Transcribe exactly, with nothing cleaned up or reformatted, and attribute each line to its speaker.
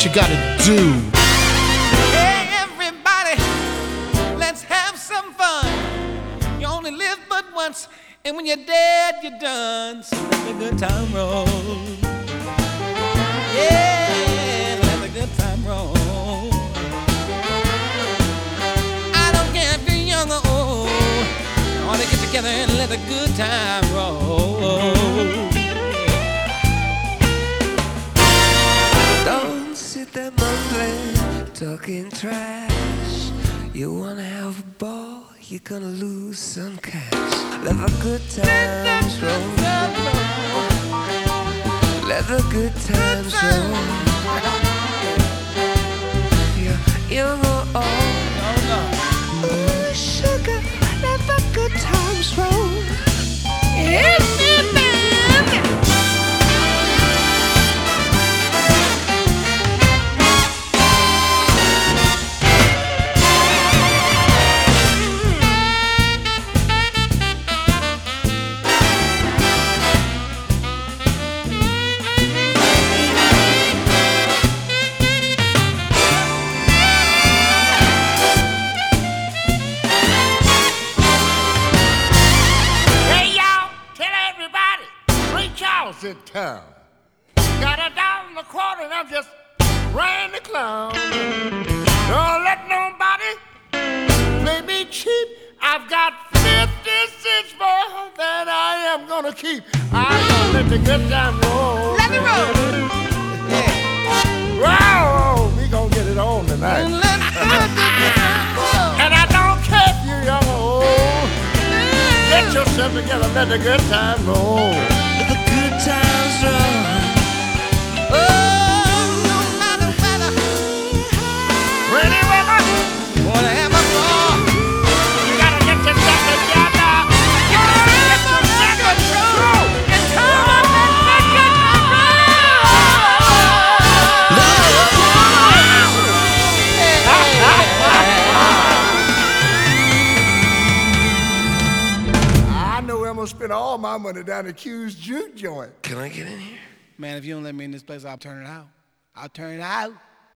Speaker 1: what you gotta do.
Speaker 2: Hey everybody, let's have some fun. You only live but once, and when you're dead, you're done. So let the good time roll. Yeah, let the good time roll. I don't care if you're young or old. I want to get together and let the good time roll.
Speaker 3: Don't sit there mumbling, talking trash. You wanna have a ball, you're gonna lose some cash. Let the good times roll. Let the good times roll. You're young or old. Ooh, sugar, let the good times roll. Yeah, man.
Speaker 4: In town. Got a dollar and a quarter and I'm just ran the clown. Don't let nobody play me cheap. I've got fifty cents more than I am gonna keep. I'm gonna let the good time roll.
Speaker 2: Let it roll.
Speaker 4: Yeah. Wow, we gonna get it on tonight. And I don't care if you're young or old. Get yourself together, let the good time roll.
Speaker 3: Times roll.
Speaker 2: Oh, no matter whether,
Speaker 4: Ready, weather?
Speaker 2: wanna have a ball.
Speaker 4: You gotta get yourself together.
Speaker 2: You can get yourself control and turn up that
Speaker 4: I know I'm gonna spend all my money down at Q's juke joint.
Speaker 3: Can I get in here?
Speaker 2: Man, if you don't let me in this place, I'll turn it out. I'll turn it out.